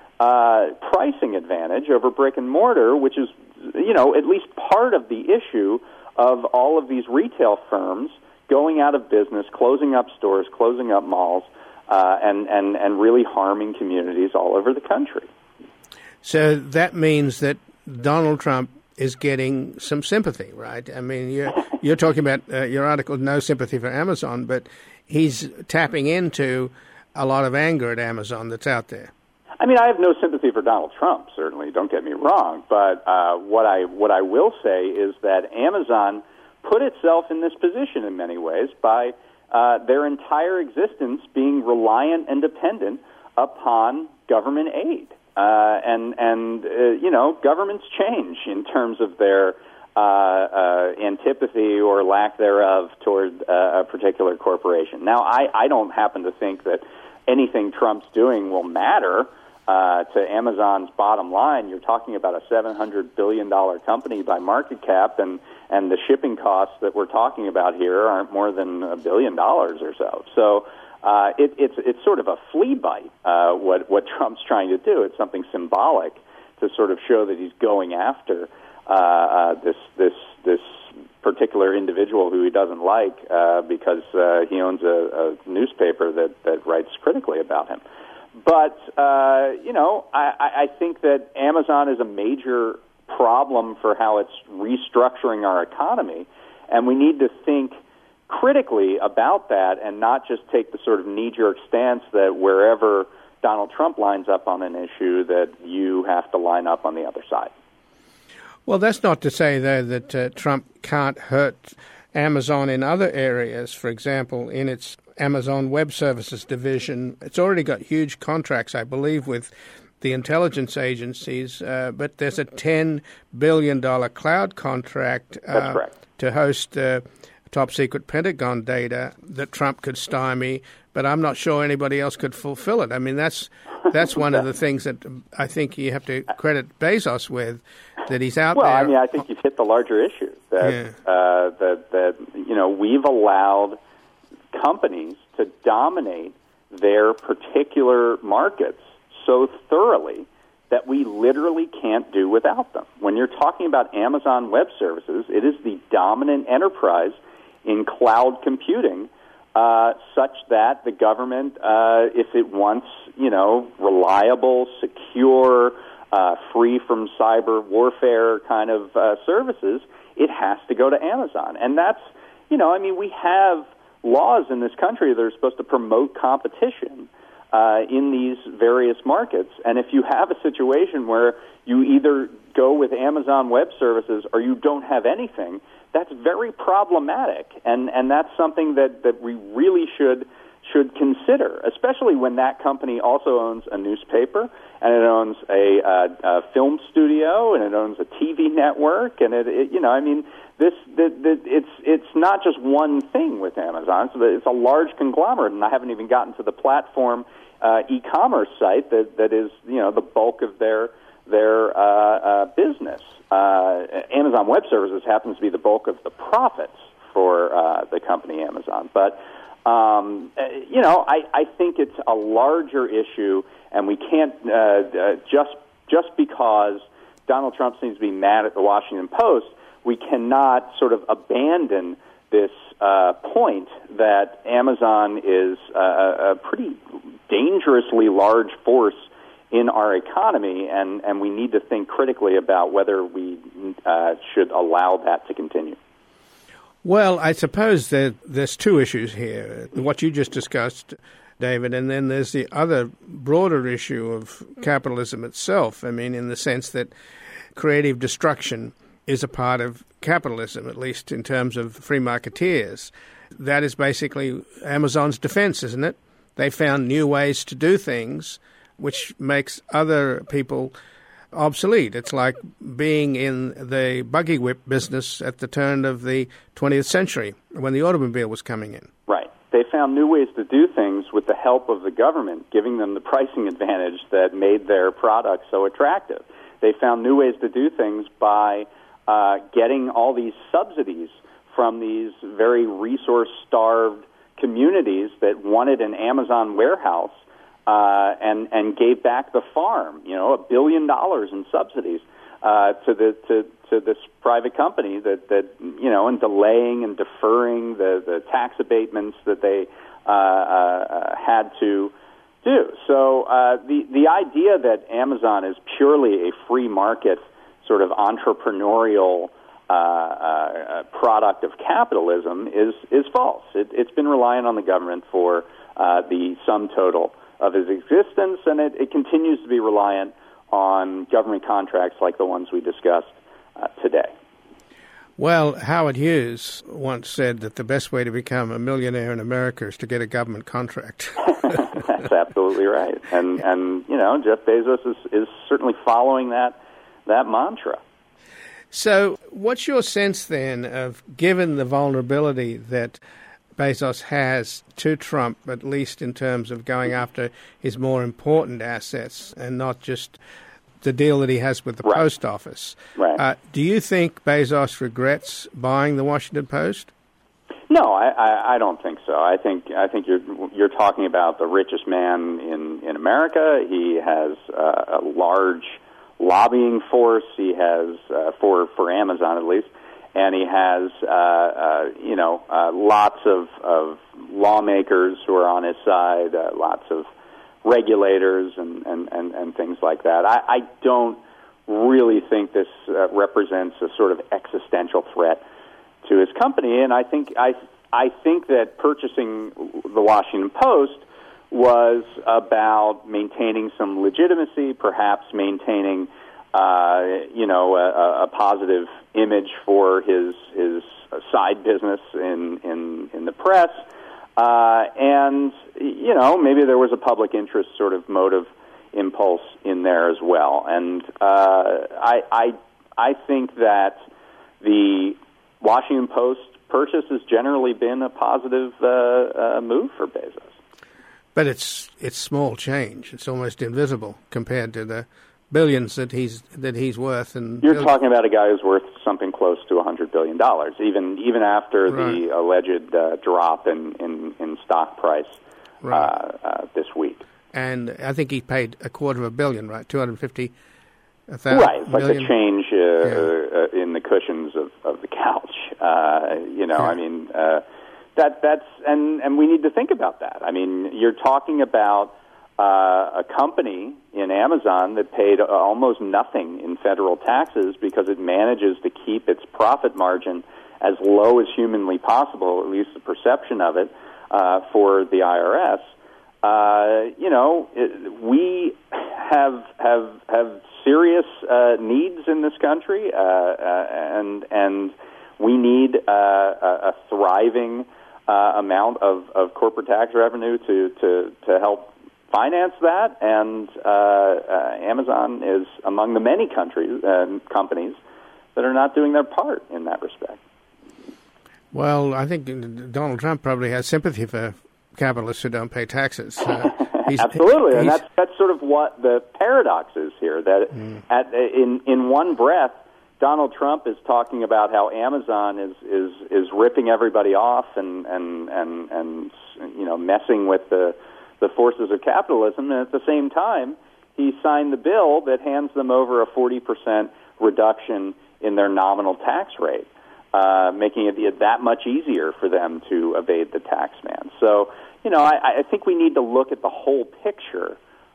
uh, pricing advantage over brick and mortar, which is, you know, at least part of the issue of all of these retail firms going out of business, closing up stores, closing up malls, uh, and, and, and really harming communities all over the country. So that means that Donald Trump is getting some sympathy, right? I mean, you're, you're talking about uh, your article, No Sympathy for Amazon, but he's tapping into a lot of anger at Amazon that's out there. I mean, I have no sympathy for Donald Trump, certainly, don't get me wrong, but uh, what I what I will say is that Amazon put itself in this position in many ways by uh, their entire existence being reliant and dependent upon government aid. Uh, and, and uh, you know, governments change in terms of their uh, uh, antipathy or lack thereof toward uh, a particular corporation. Now, I, I don't happen to think that anything Trump's doing will matter uh, to Amazon's bottom line. You're talking about a seven hundred billion dollars company by market cap, and, and the shipping costs that we're talking about here aren't more than a billion dollars or so. So, Uh, it, it's it's sort of a flea bite, uh, what, what Trump's trying to do. It's something symbolic to sort of show that he's going after uh, uh, this this this particular individual who he doesn't like uh, because uh, he owns a, a newspaper that, that writes critically about him. But, uh, you know, I, I think that Amazon is a major problem for how it's restructuring our economy. And we need to think critically about that and not just take the sort of knee-jerk stance that wherever Donald Trump lines up on an issue that you have to line up on the other side. Well, that's not to say, though, that uh, Trump can't hurt Amazon in other areas. For example, in its Amazon Web Services division, it's already got huge contracts, I believe, with the intelligence agencies, uh, but there's a ten billion dollars cloud contract uh, to host uh, top-secret Pentagon data that Trump could stymie, but I'm not sure anybody else could fulfill it. I mean, that's that's one of the things that I think you have to credit Bezos with, that he's out well, there. Well, I mean, I think you've hit the larger issue, that, yeah. uh, that, that you know, we've allowed companies to dominate their particular markets so thoroughly that we literally can't do without them. When you're talking about Amazon Web Services, it is the dominant enterprise in cloud computing, uh, such that the government, uh, if it wants, you know, reliable, secure, uh, free from cyber warfare kind of uh, services, it has to go to Amazon. And that's, you know, I mean, we have laws in this country that are supposed to promote competition uh, in these various markets. And if you have a situation where you either go with Amazon Web Services or you don't have anything, that's very problematic. And, and that's something that, that we really should should consider, especially when that company also owns a newspaper, and it owns a, uh, a film studio, and it owns a T V network, and it, it you know, I mean, this, the, the, it's it's not just one thing with Amazon. It's, it's a large conglomerate, and I haven't even gotten to the platform uh, e-commerce site that, that is, you know, the bulk of their their uh, uh, business. Uh, Amazon Web Services happens to be the bulk of the profits for uh, the company Amazon, but. Um, you know, I, I think it's a larger issue, and we can't uh, uh, just just because Donald Trump seems to be mad at the Washington Post, we cannot sort of abandon this uh, point that Amazon is a, a pretty dangerously large force in our economy, and, and we need to think critically about whether we uh, should allow that to continue. Well, I suppose that there's two issues here. What you just discussed, David, and then there's the other broader issue of capitalism itself. I mean, in the sense that creative destruction is a part of capitalism, at least in terms of free marketeers. That is basically Amazon's defense, isn't it? They found new ways to do things, which makes other people obsolete. It's like being in the buggy whip business at the turn of the twentieth century when the automobile was coming in. Right. They found new ways to do things with the help of the government, giving them the pricing advantage that made their product so attractive. They found new ways to do things by uh, getting all these subsidies from these very resource-starved communities that wanted an Amazon warehouse Uh, and and gave back the farm, you know, a billion dollars in subsidies uh, to the to, to this private company that, that you know, and delaying and deferring the, the tax abatements that they uh, uh, had to do. So uh, the the idea that Amazon is purely a free market, sort of entrepreneurial uh, uh, product of capitalism is is false. It, it's been relying on the government for uh, the sum total of his existence, and it, it continues to be reliant on government contracts like the ones we discussed uh, today. Well, Howard Hughes once said that the best way to become a millionaire in America is to get a government contract. That's absolutely right. And, and you know, Jeff Bezos is, is certainly following that that mantra. So what's your sense then of, given the vulnerability that Bezos has to Trump, at least in terms of going after his more important assets and not just the deal that he has with the right. post office. Right. Uh, do you think Bezos regrets buying the Washington Post? No, I, I, I don't think so. I think I think you're you're talking about the richest man in, in America. He has uh, a large lobbying force. He has uh, for for Amazon at least. And he has, uh, uh, you know, uh, lots of, of lawmakers who are on his side, uh, lots of regulators and, and, and, and things like that. I, I don't really think this uh, represents a sort of existential threat to his company. And I think I I think that purchasing the Washington Post was about maintaining some legitimacy, perhaps maintaining, uh, you know, a, a positive image for his his side business in in, in the press, uh, and you know, maybe there was a public interest sort of motive impulse in there as well. And uh, I I I think that the Washington Post purchase has generally been a positive uh, uh, move for Bezos. But it's it's small change. It's almost invisible compared to the billions that he's that he's worth. And you're talking about a guy who's worth something close to a hundred billion dollars, even even after right. the alleged uh, drop in, in, in stock price right. uh, uh, this week. And I think he paid a quarter of a billion, right? Two hundred fifty thousand. Right, it's like million. a change uh, yeah. uh, in the cushions of, of the couch. Uh, you know, yeah. I mean. Uh, That that's and, and we need to think about that. I mean, you're talking about uh, a company in Amazon that paid almost nothing in federal taxes because it manages to keep its profit margin as low as humanly possible, at least the perception of it, uh, for the I R S. Uh, you know, it, we have have have serious uh, needs in this country, uh, uh, and and we need uh, a, a thriving Uh, amount of, of corporate tax revenue to, to, to help finance that, and uh, uh, Amazon is among the many countries and uh, companies that are not doing their part in that respect. Well, I think Donald Trump probably has sympathy for capitalists who don't pay taxes. Uh, he's, Absolutely, he's, and that's that's sort of what the paradox is here. That mm. at in in one breath, Donald Trump is talking about how Amazon is, is, is ripping everybody off and, and, and, and you know messing with the the forces of capitalism, and at the same time he signed the bill that hands them over a forty percent reduction in their nominal tax rate, uh, making it that much easier for them to evade the tax man. So you know I, I think we need to look at the whole picture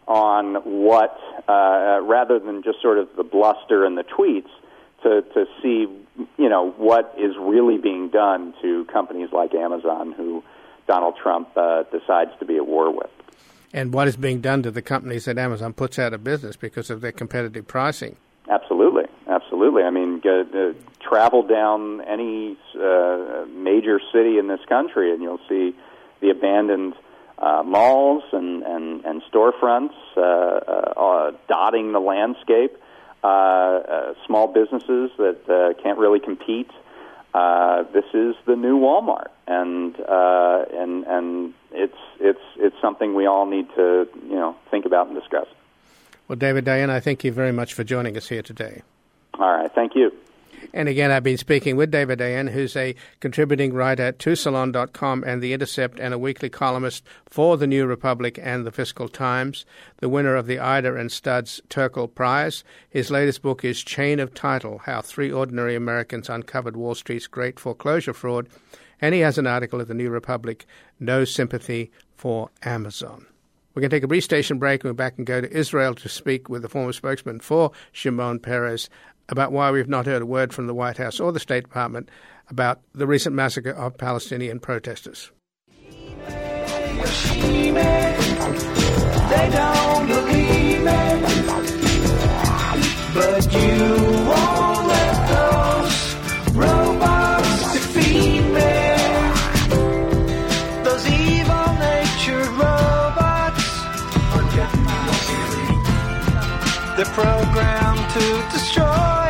on what uh, rather than just sort of the bluster and the tweets. To, to see, you know, what is really being done to companies like Amazon, who Donald Trump uh, decides to be at war with. And what is being done to the companies that Amazon puts out of business because of their competitive pricing. Absolutely, absolutely. I mean, uh, uh, travel down any uh, major city in this country, and you'll see the abandoned uh, malls and, and, and storefronts uh, uh, uh, dotting the landscape. Uh, uh, small businesses that uh, can't really compete. Uh, this is the new Walmart, and uh, and and it's it's it's something we all need to you know think about and discuss. Well, David Dayen, I thank you very much for joining us here today. All right, thank you. And again, I've been speaking with David Dayen, who's a contributing writer to Salon dot com and The Intercept, and a weekly columnist for The New Republic and The Fiscal Times, the winner of the Ida and Studs Terkel Prize. His latest book is Chain of Title, How Three Ordinary Americans Uncovered Wall Street's Great Foreclosure Fraud. And he has an article at The New Republic, No Sympathy for Amazon. We're going to take a brief station break, and we're back and go to Israel to speak with the former spokesman for Shimon Peres about why we've not heard a word from the White House or the State Department about the recent massacre of Palestinian protesters. They don't believe me, but you won't let those robots defeat me. Those evil-natured robots, they're programmed to destroy.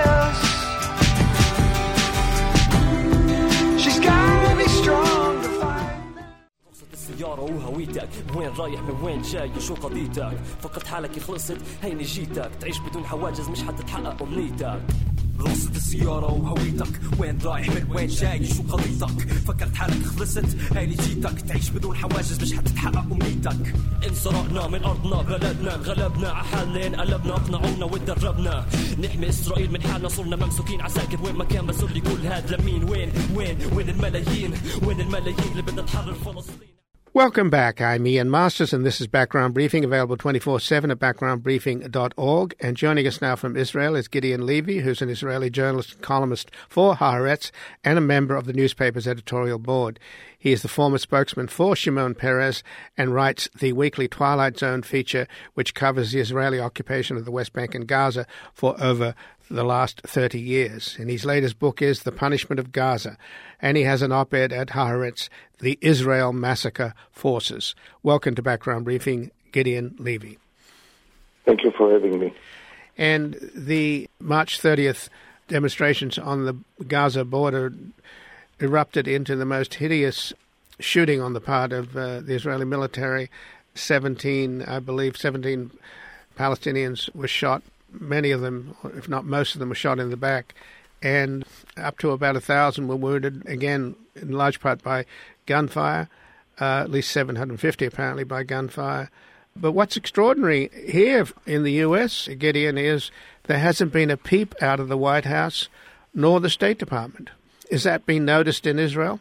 السيارة وهويتك وين رايح من وين جاي وشو قضيتك فقط حالك خلصت هيني جيتك تعيش بدون حواجز مش حتتحقق أمنيتك رخصة السيارة وهويتك وين رايح من وين جاي شو قضيتك فكرت حالك خلصت هيني جيتك تعيش بدون حواجز مش حتتحقق أمنيتك انسرقنا من أرضنا بلدنا انغلبنا عحالنا انقلبنا اقنعونا وتدربنا نحمي إسرائيل من حالنا صرنا ممسوكين عساكر وين ما كان بسول لي كل هاد لمين وين وين وين الملايين وين الملايين اللي بدها تحرر فلسطين. Welcome back. I'm Ian Masters, and this is Background Briefing, available twenty-four seven at background briefing dot org. And joining us now from Israel is Gideon Levy, who's an Israeli journalist and columnist for Haaretz and a member of the newspaper's editorial board. He is the former spokesman for Shimon Peres and writes the weekly Twilight Zone feature, which covers the Israeli occupation of the West Bank and Gaza for over the last thirty years. And his latest book is The Punishment of Gaza, and he has an op-ed at Haaretz, The Israel Massacre Forces. Welcome to Background Briefing, Gideon Levy. Thank you for having me. And the March thirtieth demonstrations on the Gaza border erupted into the most hideous shooting on the part of uh, the Israeli military. seventeen, I believe, seventeen Palestinians were shot. Many of them, if not most of them, were shot in the back. And up to about a thousand were wounded, again, in large part by gunfire, uh, at least seven hundred fifty apparently by gunfire. But what's extraordinary here in the U S, Gideon, is there hasn't been a peep out of the White House nor the State Department. Is that being noticed in Israel?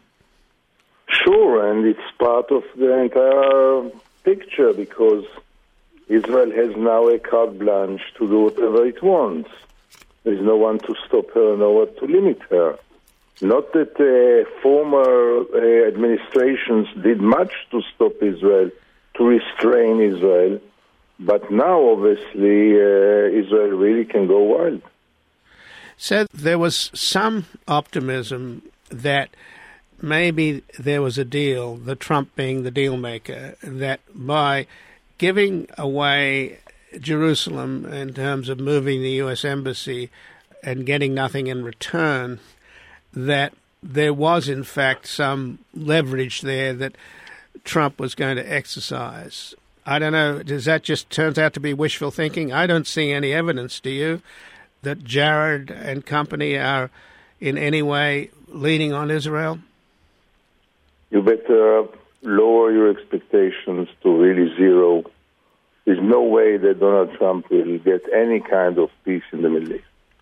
Sure, and it's part of the entire picture because Israel has now a carte blanche to do whatever it wants. There's no one to stop her, no one to limit her. Not that uh, former uh, administrations did much to stop Israel, to restrain Israel, but now, obviously, uh, Israel really can go wild. So there was some optimism that maybe there was a deal, the Trump being the deal maker, that by giving away Jerusalem in terms of moving the U S embassy and getting nothing in return, that there was in fact some leverage there that Trump was going to exercise. I don't know, does that just turns out to be wishful thinking? I don't see any evidence, do you, that Jared and company are in any way leaning on Israel? You better lower your expectations to really zero. There's no way that Donald Trump will get any kind of peace in the Middle East.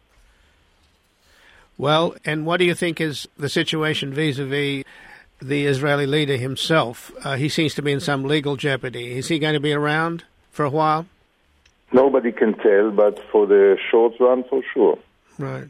Well, and what do you think is the situation vis-a-vis the Israeli leader himself? Uh, he seems to be in some legal jeopardy. Is he going to be around for a while? Nobody can tell, but for the short run, for sure. Right.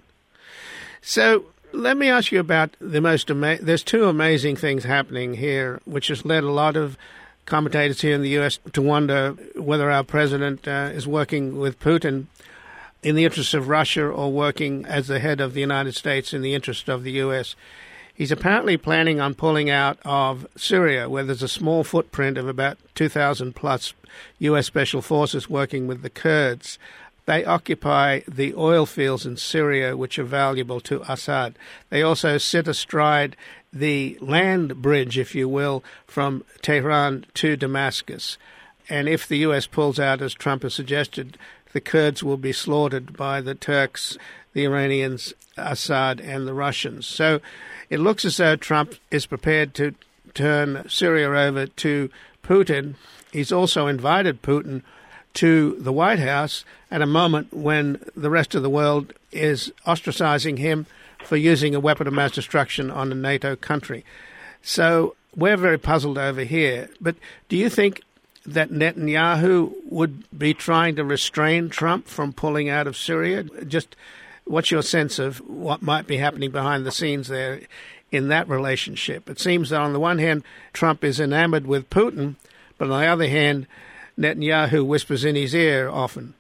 So let me ask you about the most ama- there's two amazing things happening here, which has led a lot of commentators here in the U S to wonder whether our president uh, is working with Putin in the interest of Russia or working as the head of the United States in the interest of the U S. He's apparently planning on pulling out of Syria, where there's a small footprint of about two thousand plus U S special forces working with the Kurds. They occupy the oil fields in Syria, which are valuable to Assad. They also sit astride the land bridge, if you will, from Tehran to Damascus. And if the U S pulls out, as Trump has suggested, the Kurds will be slaughtered by the Turks, the Iranians, Assad, and the Russians. So it looks as though Trump is prepared to turn Syria over to Putin. He's also invited Putin to the White House at a moment when the rest of the world is ostracizing him for using a weapon of mass destruction on a NATO country. So we're very puzzled over here. But do you think that Netanyahu would be trying to restrain Trump from pulling out of Syria? Just what's your sense of what might be happening behind the scenes there in that relationship? It seems that on the one hand, Trump is enamored with Putin, but on the other hand, Netanyahu whispers in his ear often.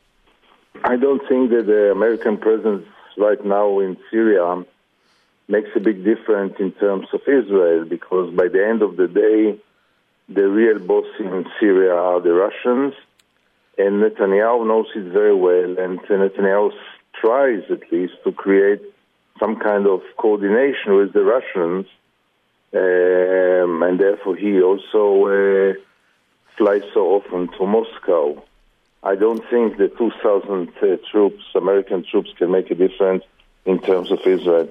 I don't think that the American presence right now in Syria makes a big difference in terms of Israel, because by the end of the day, the real boss in Syria are the Russians, and Netanyahu knows it very well, and Netanyahu tries at least to create some kind of coordination with the Russians, um, and therefore he also uh, flies so often to Moscow. I don't think the two thousand uh, troops, American troops, can make a difference in terms of Israel.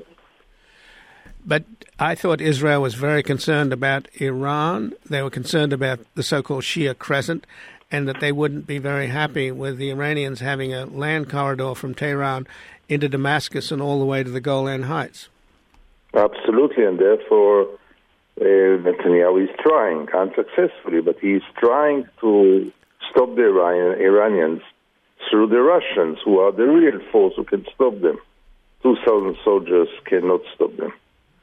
But I thought Israel was very concerned about Iran. They were concerned about the so-called Shia Crescent, and that they wouldn't be very happy with the Iranians having a land corridor from Tehran into Damascus and all the way to the Golan Heights. Absolutely, and therefore uh, Netanyahu is trying, unsuccessfully, but he is trying to stop the Iran- Iranians through the Russians, who are the real force who can stop them. two thousand soldiers cannot stop them.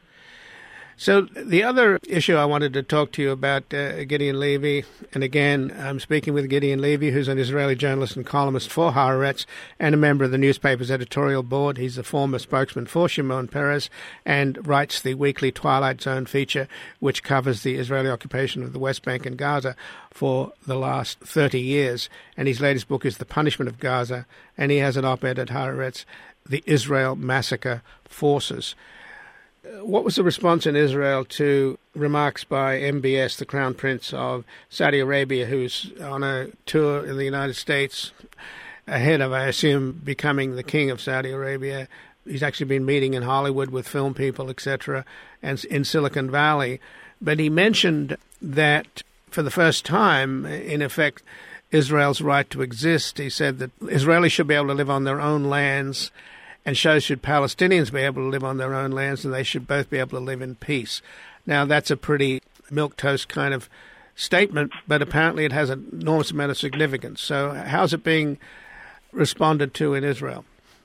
So the other issue I wanted to talk to you about, uh, Gideon Levy, and again, I'm speaking with Gideon Levy, who's an Israeli journalist and columnist for Haaretz and a member of the newspaper's editorial board. He's the former spokesman for Shimon Peres and writes the weekly Twilight Zone feature, which covers the Israeli occupation of the West Bank and Gaza for the last thirty years. And his latest book is The Punishment of Gaza, and he has an op-ed at Haaretz, The Israel Massacre Forces. What was the response in Israel to remarks by M B S, the Crown Prince of Saudi Arabia, who's on a tour in the United States ahead of, I assume, becoming the king of Saudi Arabia? He's actually been meeting in Hollywood with film people, et cetera, and in Silicon Valley. But he mentioned that for the first time, in effect, Israel's right to exist. He said that Israelis should be able to live on their own lands, and so should Palestinians be able to live on their own lands, and they should both be able to live in peace. Now, that's a pretty milquetoast kind of statement, but apparently it has an enormous amount of significance. So how's it being responded to in Israel?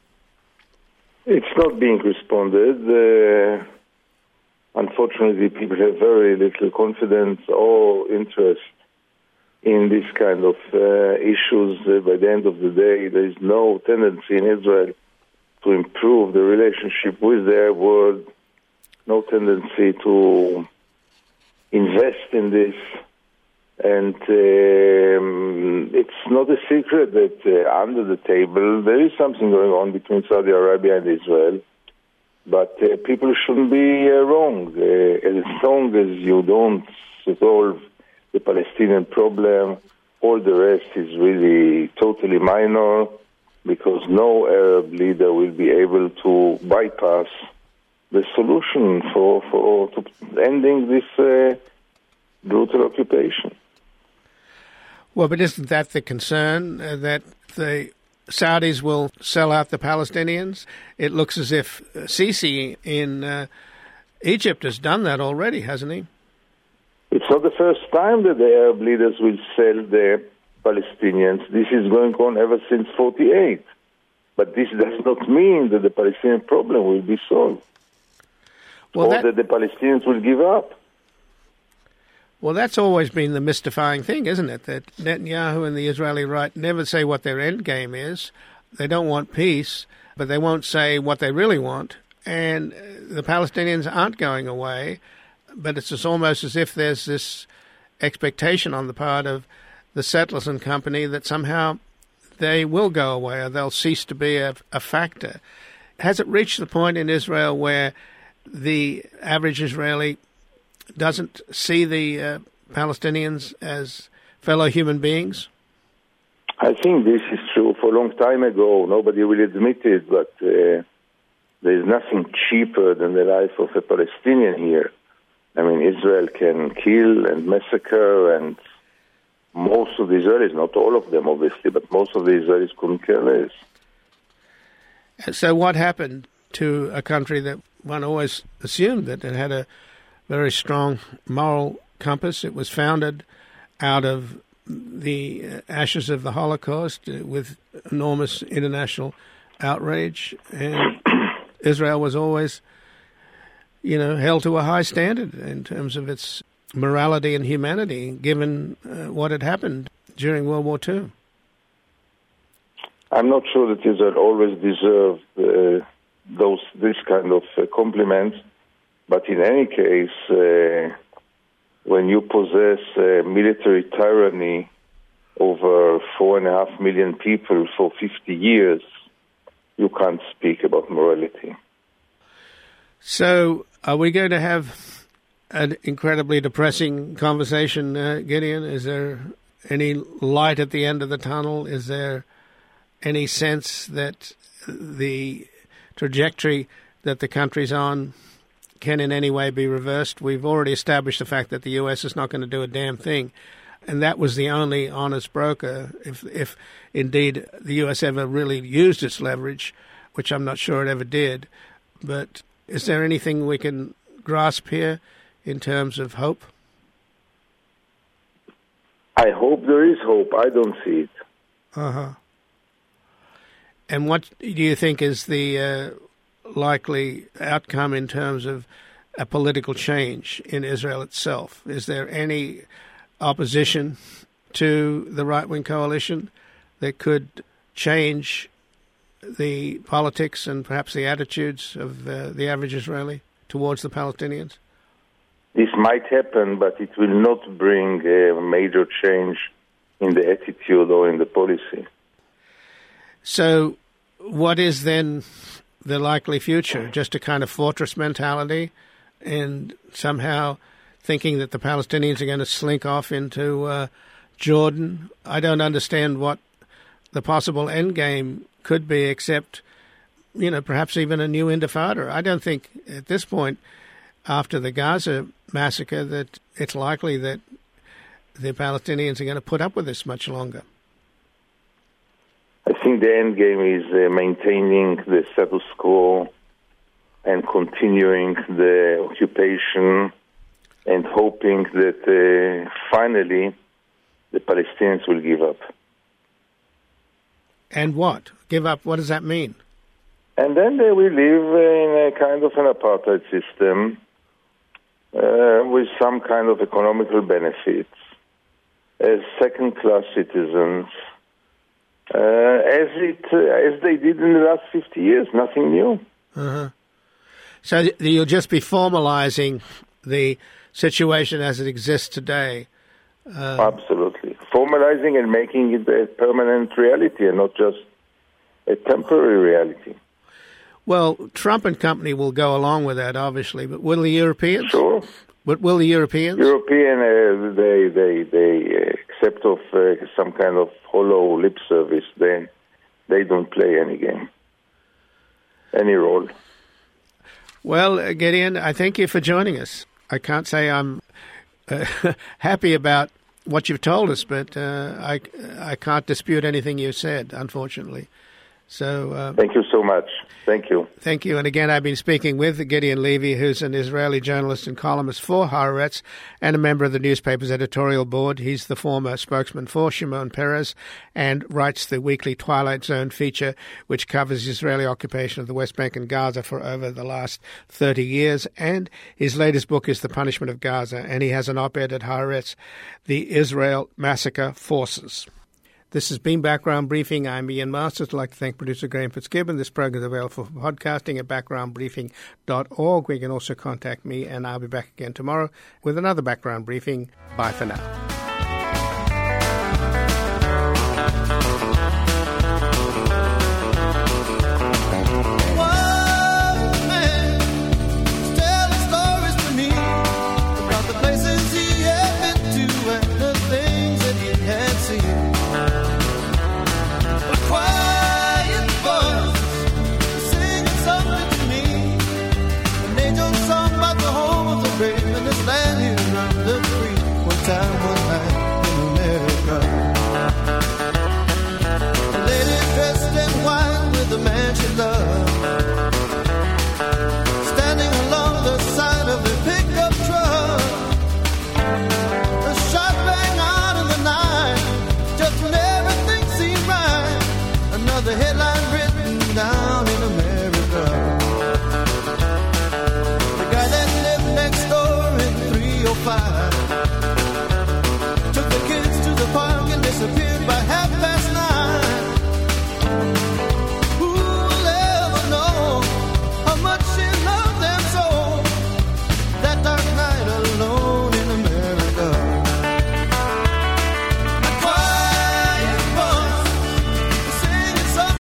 It's not being responded. Uh, unfortunately, people have very little confidence or interest in this kind of uh, issues. Uh, by the end of the day, there is no tendency in Israel to improve the relationship with the Arab world, no tendency to invest in this. And um, it's not a secret that uh, under the table there is something going on between Saudi Arabia and Israel. But uh, people shouldn't be uh, wrong. Uh, as long as you don't resolve the Palestinian problem, all the rest is really totally minor, because no Arab leader will be able to bypass the solution for, for to ending this uh, brutal occupation. Well, but isn't that the concern, uh, that the Saudis will sell out the Palestinians? It looks as if Sisi in uh, Egypt has done that already, hasn't he? It's not the first time that the Arab leaders will sell the Palestinians. This is going on ever since forty-eight. But this does not mean that the Palestinian problem will be solved, well, or that, that the Palestinians will give up. Well, that's always been the mystifying thing, isn't it? That Netanyahu and the Israeli right never say what their end game is. They don't want peace, but they won't say what they really want. And the Palestinians aren't going away, but it's just almost as if there's this expectation on the part of the settlers and company that somehow they will go away or they'll cease to be a, a factor. Has it reached the point in Israel where the average Israeli doesn't see the uh, Palestinians as fellow human beings? I think this is true. For a long time ago, nobody will admit it, but uh, there is nothing cheaper than the life of a Palestinian here. I mean, Israel can kill and massacre, and most of the Israelis, not all of them obviously, but most of the Israelis couldn't care less. So what happened to a country that one always assumed that it had a very strong moral compass? It was founded out of the ashes of the Holocaust with enormous international outrage, and Israel was always, you know, held to a high standard in terms of its morality and humanity, given uh, what had happened during World War Two. I'm not sure that Israel always deserved uh, those this kind of uh, compliments, but in any case, uh, when you possess uh, military tyranny over four and a half million people for fifty years, you can't speak about morality. So, are we going to have an incredibly depressing conversation, uh, Gideon? Is there any light at the end of the tunnel? Is there any sense that the trajectory that the country's on can in any way be reversed? We've already established the fact that the U S is not going to do a damn thing, and that was the only honest broker, if, if indeed the U S ever really used its leverage, which I'm not sure it ever did. But is there anything we can grasp here in terms of hope? I hope there is hope. I don't see it. Uh-huh. And what do you think is the uh, likely outcome in terms of a political change in Israel itself? Is there any opposition to the right-wing coalition that could change the politics and perhaps the attitudes of uh, the average Israeli towards the Palestinians? This might happen, but it will not bring a major change in the attitude or in the policy. So what is then the likely future? Just a kind of fortress mentality and somehow thinking that the Palestinians are going to slink off into uh, Jordan? I don't understand what the possible end game could be, except, you know, perhaps even a new intifada. I don't think at this point, after the Gaza massacre, that it's likely that the Palestinians are going to put up with this much longer. I think the end game is uh, maintaining the status quo and continuing the occupation and hoping that uh, finally the Palestinians will give up. And what? Give up? What does that mean? And then they will live in a kind of an apartheid system uh, with some kind of economical benefits as second-class citizens, uh, as it uh, as they did in the last fifty years. Nothing new. Uh-huh. So th- you'll just be formalizing the situation as it exists today. Uh, Absolutely. Formalizing and making it a permanent reality and not just a temporary reality. Well, Trump and company will go along with that, obviously, but will the Europeans? Sure. But will the Europeans? European, uh, they they they uh, accept of uh, some kind of hollow lip service. Then they don't play any game, any role. Well, uh, Gideon, I thank you for joining us. I can't say I'm uh, happy about what you've told us, but uh, I I can't dispute anything you said, unfortunately. So uh, thank you so much. Thank you. Thank you. And again, I've been speaking with Gideon Levy, who's an Israeli journalist and columnist for Haaretz and a member of the newspaper's editorial board. He's the former spokesman for Shimon Peres and writes the weekly Twilight Zone feature, which covers Israeli occupation of the West Bank and Gaza for over the last thirty years. And his latest book is The Punishment of Gaza, and he has an op-ed at Haaretz, The Israel Massacre Forces. This has been Background Briefing. I'm Ian Masters. I'd like to thank producer Graham Fitzgibbon. This program is available for podcasting at background briefing dot org. We can also contact me, and I'll be back again tomorrow with another Background Briefing. Bye for now. Time one night in America, a lady dressed in white with the man she loved, standing along the side of a pickup truck. A shot rang out in the night, just when everything seemed right. Another headline written down